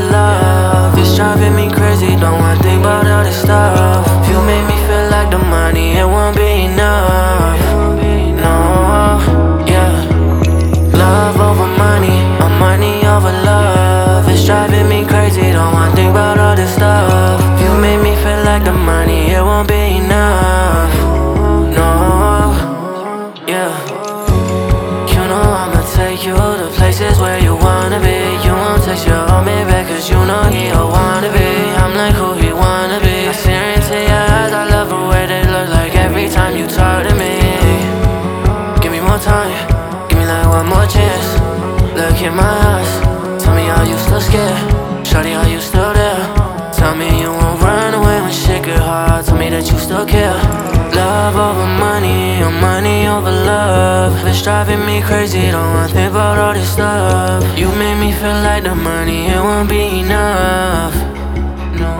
love. It's driving me crazy, don't wanna think about all this stuff. You make me feel like the money, it won't be enough. No, yeah. Love over money, or money over love. It's driving me crazy, don't wanna think about all this stuff. You make me feel like the money, it won't be enough. No, yeah. You know I'ma take you to places where you wanna be. You won't text your old man back, cause you know he a wannabe. I'm like who he wanna be. I stare into your eyes, I love the way they look like every time you talk to me. Give me more time, give me like one more chance. Look in my eyes, tell me are you still scared? Shawty, are you still there? Tell me you won't run away when shit get hard. Tell me that you still care. Love over money, or money over love. It's driving me crazy, don't wanna think about all this stuff. You made me feel like the money, it won't be enough. No.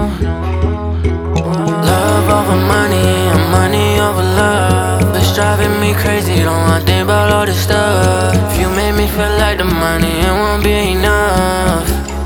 Love over money, or money over love. It's driving me crazy, don't wanna think about all this stuff. You made me feel like the money, it won't be enough.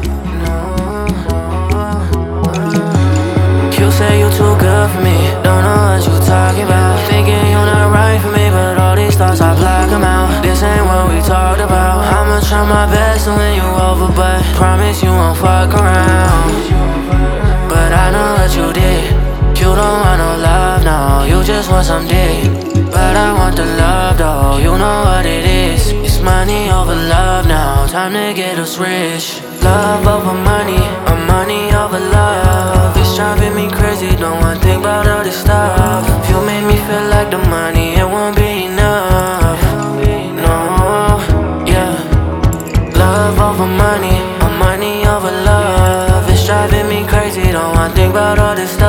You say you too good for me, don't know what you talking about. Thinking you're not right for me, but all these thoughts I block them out. This ain't what we talked about. I'ma try my best to win you over, but promise you won't fuck around. But I know what you did. You don't want no love, no, you just want some dick. But I want the love though, you know what it is. It's money over love now, time to get us rich. Love over money, or money over love. It's driving me crazy, don't wanna think about all this stuff. You made me feel like the money, it won't be enough. No, yeah. Love over money, or money over love. It's driving me crazy, don't wanna think about all this stuff.